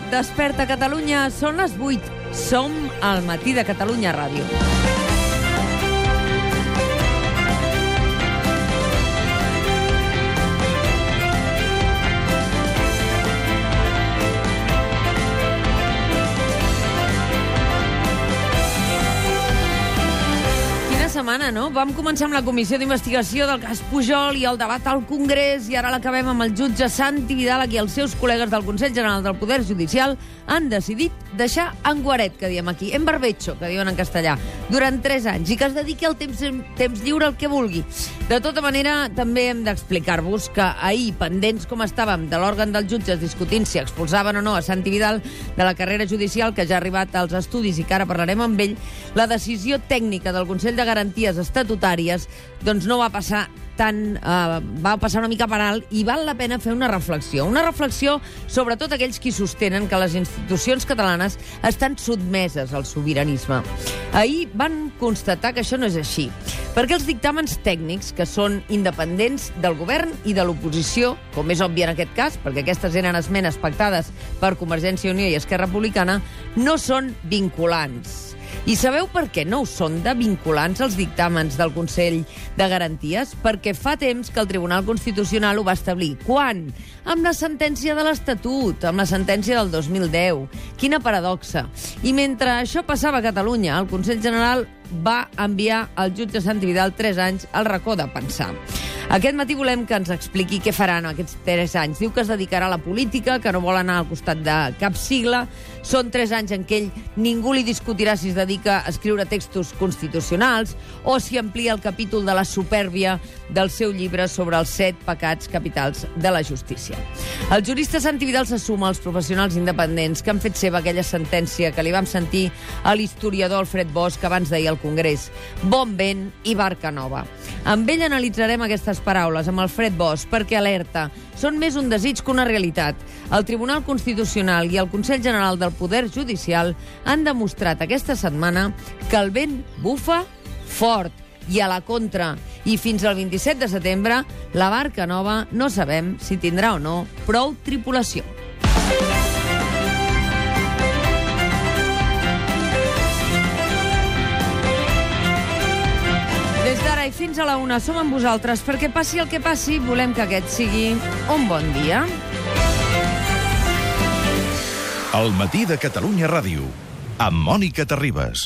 Desperta Catalunya, són les 8. Som al Matí de Catalunya Ràdio. Setmana, no? Vam començar amb la comissió d'investigació del cas Pujol i el debat al Congrés i ara l'acabem amb el jutge Santi Vidal, i els seus col·legues del Consell General del Poder Judicial han decidit deixar en guaret, que diem aquí, en barbecho, que diuen en castellà, durant 3 anys i que es dediqui al temps lliure al que vulgui. De tota manera, també hem d'explicar-vos que ahir, pendents com estàvem de l'òrgan dels jutges discutint si expulsaven o no a Santi Vidal de la carrera judicial, que ja ha arribat als estudis i que ara parlarem amb ell, la decisió tècnica del Consell de Garanties Estatutàries doncs no va passar va passar una mica per alt, i val la pena fer una reflexió sobre tot aquells qui sostenen que les institucions catalanes estan sotmeses al sobiranisme. Ahir van constatar que això no és així, perquè els dictàmens tècnics, que són independents del govern i de l'oposició, com és òbvi en aquest cas, perquè aquestes eren esmenes pactades per Convergència i Unió i Esquerra Republicana, no són vinculants. I sabeu per què no ho són de vinculants els dictàmens del Consell de Garanties? Perquè fa temps que el Tribunal Constitucional ho va establir. Quan? Amb la sentència de l'Estatut, amb la sentència del 2010. Quina paradoxa. I mentre això passava a Catalunya, el Consell General va enviar al jutge Santi Vidal 3 anys al racó de pensar. Aquest matí volem que ens expliqui què faran aquests 3 anys. Diu que es dedicarà a la política, que no vol anar al costat de cap sigla. Són 3 anys en què ell ningú li discutirà si es dedica a escriure textos constitucionals o si amplia el capítol de la supèrbia del seu llibre sobre els 7 pecats capitals de la justícia. El jurista Santi Vidal se suma als professionals independents que han fet seva aquella sentència que li vam sentir a l'historiador Alfred Bosch abans d'ahir al Congrés. Bon vent i barca nova. Amb ell analitzarem aquestes paraules, amb Alfred Bosch, perquè alerta. Són més un desig que una realitat. El Tribunal Constitucional i el Consell General del Poder Judicial han demostrat aquesta setmana que el vent bufa fort i a la contra. I fins al 27 de setembre, la barca nova no sabem si tindrà o no prou tripulació. Des d'ara i fins a la 1 som amb vosaltres perquè passi el que passi, volem que aquest sigui un bon dia. El Matí de Catalunya Ràdio, amb Mònica Terribas.